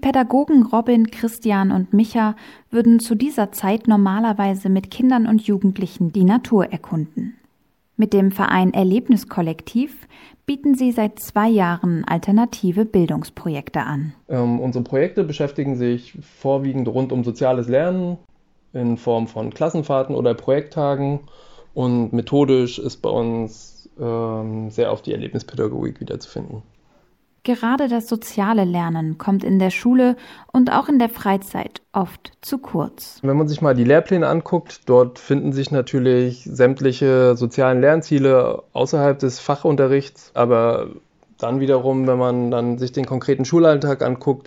Pädagogen Robin, Christian und Micha würden zu dieser Zeit normalerweise mit Kindern und Jugendlichen die Natur erkunden. Mit dem Verein Erlebniskollektiv bieten sie seit 2 Jahren alternative Bildungsprojekte an. Unsere Projekte beschäftigen sich vorwiegend rund um soziales Lernen in Form von Klassenfahrten oder Projekttagen, und methodisch ist bei uns sehr auf die Erlebnispädagogik wiederzufinden. Gerade das soziale Lernen kommt in der Schule und auch in der Freizeit oft zu kurz. Wenn man sich mal die Lehrpläne anguckt, dort finden sich natürlich sämtliche sozialen Lernziele außerhalb des Fachunterrichts, aber dann wiederum, wenn man dann sich den konkreten Schulalltag anguckt,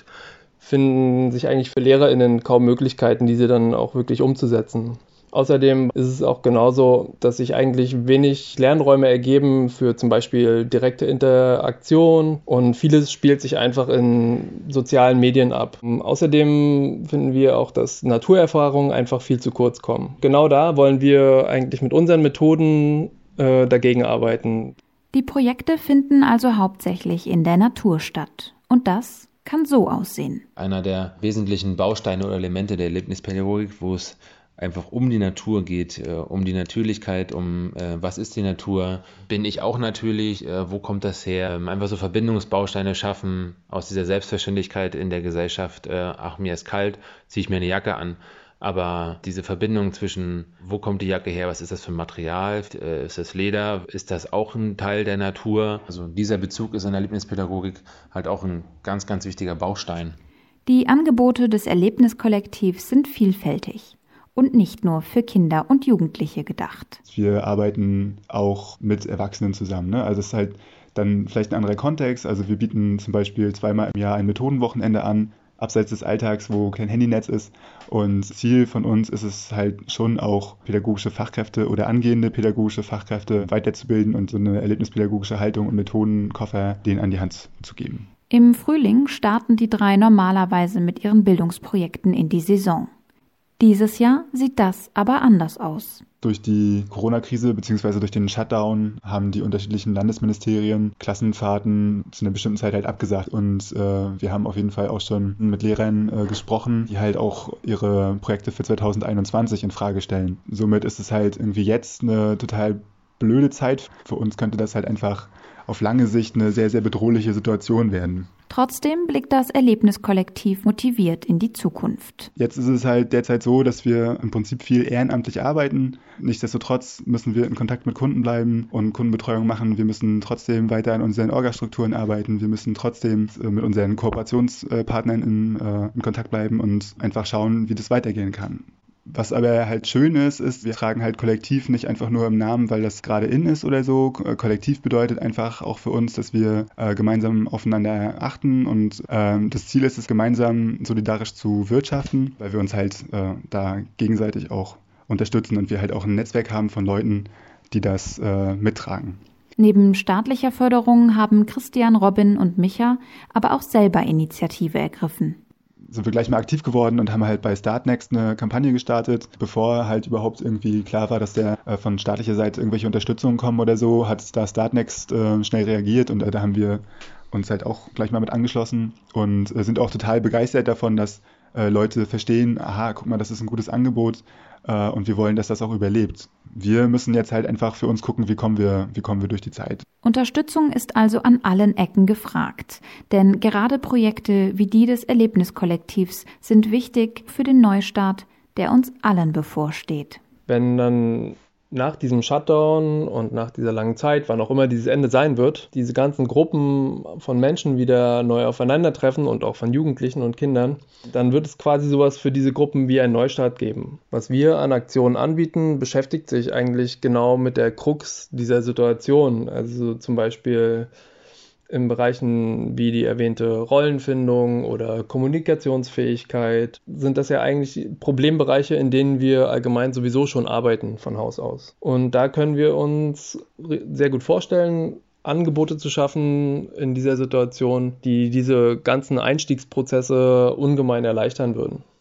finden sich eigentlich für LehrerInnen kaum Möglichkeiten, diese dann auch wirklich umzusetzen. Außerdem ist es auch genauso, dass sich eigentlich wenig Lernräume ergeben für zum Beispiel direkte Interaktion, und vieles spielt sich einfach in sozialen Medien ab. Außerdem finden wir auch, dass Naturerfahrungen einfach viel zu kurz kommen. Genau da wollen wir eigentlich mit unseren Methoden dagegen arbeiten. Die Projekte finden also hauptsächlich in der Natur statt. Und das kann so aussehen. Einer der wesentlichen Bausteine oder Elemente der Erlebnispädagogik, wo es einfach um die Natur geht, um die Natürlichkeit, um was ist die Natur, bin ich auch natürlich, wo kommt das her, einfach so Verbindungsbausteine schaffen aus dieser Selbstverständlichkeit in der Gesellschaft, ach, mir ist kalt, ziehe ich mir eine Jacke an, aber diese Verbindung zwischen, wo kommt die Jacke her, was ist das für ein Material, ist das Leder, ist das auch ein Teil der Natur, also dieser Bezug ist in der Erlebnispädagogik halt auch ein ganz, ganz wichtiger Baustein. Die Angebote des Erlebniskollektivs sind vielfältig. Und nicht nur für Kinder und Jugendliche gedacht. Wir arbeiten auch mit Erwachsenen zusammen, ne? Also es ist halt dann vielleicht ein anderer Kontext. Also wir bieten zum Beispiel 2-mal im Jahr ein Methodenwochenende an, abseits des Alltags, wo kein Handynetz ist. Und Ziel von uns ist es halt schon auch, pädagogische Fachkräfte oder angehende pädagogische Fachkräfte weiterzubilden und so eine erlebnispädagogische Haltung und Methodenkoffer denen an die Hand zu geben. Im Frühling starten die 3 normalerweise mit ihren Bildungsprojekten in die Saison. Dieses Jahr sieht das aber anders aus. Durch die Corona-Krise bzw. durch den Shutdown haben die unterschiedlichen Landesministerien Klassenfahrten zu einer bestimmten Zeit halt abgesagt. Und wir haben auf jeden Fall auch schon mit Lehrern gesprochen, die halt auch ihre Projekte für 2021 in Frage stellen. Somit ist es halt irgendwie jetzt eine total blöde Zeit. Für uns könnte das halt einfach auf lange Sicht eine sehr, sehr bedrohliche Situation werden. Trotzdem blickt das Erlebniskollektiv motiviert in die Zukunft. Jetzt ist es halt derzeit so, dass wir im Prinzip viel ehrenamtlich arbeiten. Nichtsdestotrotz müssen wir in Kontakt mit Kunden bleiben und Kundenbetreuung machen. Wir müssen trotzdem weiter an unseren Orgastrukturen arbeiten. Wir müssen trotzdem mit unseren Kooperationspartnern in Kontakt bleiben und einfach schauen, wie das weitergehen kann. Was aber halt schön ist, wir tragen halt Kollektiv nicht einfach nur im Namen, weil das gerade in ist oder so. Kollektiv bedeutet einfach auch für uns, dass wir gemeinsam aufeinander achten und das Ziel ist es, gemeinsam solidarisch zu wirtschaften, weil wir uns halt da gegenseitig auch unterstützen und wir halt auch ein Netzwerk haben von Leuten, die das mittragen. Neben staatlicher Förderung haben Christian, Robin und Micha aber auch selber Initiative ergriffen. Sind wir gleich mal aktiv geworden und haben halt bei Startnext eine Kampagne gestartet. Bevor halt überhaupt irgendwie klar war, dass von staatlicher Seite irgendwelche Unterstützungen kommen oder so, hat da Startnext schnell reagiert und da haben wir uns halt auch gleich mal mit angeschlossen und sind auch total begeistert davon, dass Leute verstehen, aha, guck mal, das ist ein gutes Angebot und wir wollen, dass das auch überlebt. Wir müssen jetzt halt einfach für uns gucken, wie kommen wir durch die Zeit. Unterstützung ist also an allen Ecken gefragt, denn gerade Projekte wie die des Erlebniskollektivs sind wichtig für den Neustart, der uns allen bevorsteht. Wenn dann nach diesem Shutdown und nach dieser langen Zeit, wann auch immer dieses Ende sein wird, diese ganzen Gruppen von Menschen wieder neu aufeinandertreffen und auch von Jugendlichen und Kindern, dann wird es quasi sowas für diese Gruppen wie einen Neustart geben. Was wir an Aktionen anbieten, beschäftigt sich eigentlich genau mit der Krux dieser Situation. Also zum Beispiel in Bereichen wie die erwähnte Rollenfindung oder Kommunikationsfähigkeit sind das ja eigentlich Problembereiche, in denen wir allgemein sowieso schon arbeiten von Haus aus. Und da können wir uns sehr gut vorstellen, Angebote zu schaffen in dieser Situation, die diese ganzen Einstiegsprozesse ungemein erleichtern würden.